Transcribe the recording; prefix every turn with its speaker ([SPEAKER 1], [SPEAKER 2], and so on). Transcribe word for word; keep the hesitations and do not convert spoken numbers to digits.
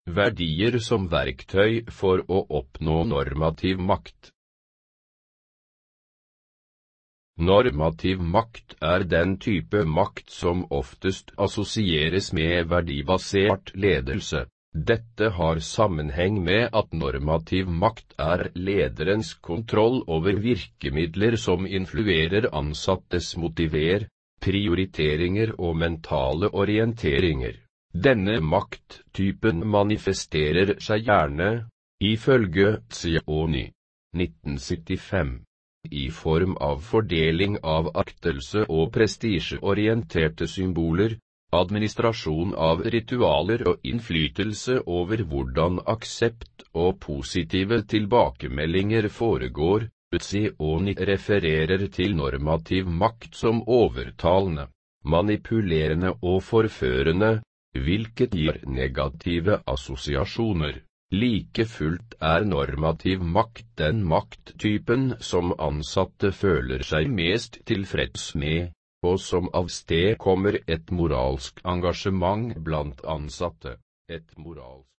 [SPEAKER 1] Verdier som verktøy for å oppnå normativ makt. Normativ makt er den type makt som oftest assosieres med verdibasert ledelse. Dette har sammenheng med at normativ makt er lederens kontroll over virkemidler som influerer ansattes motiver, prioriteringer og mentale orienteringer. Denne makttypen manifesterer seg gjerne, ifølge Tzioni, nitten syttifem, i form av fordeling av aktelse og prestisjeorienterte symboler, administrasjon av ritualer og innflytelse over hvordan aksept og positive tilbakemeldinger foregår. Tzioni refererer til normativ makt som overtalende, manipulerende og forførende, hvilket gir negative assosiasjoner. Like fullt er normativ makt den makttypen som ansatte føler seg mest tilfreds med, og som avstedkommer et moralsk engasjement blant ansatte. Et moralsk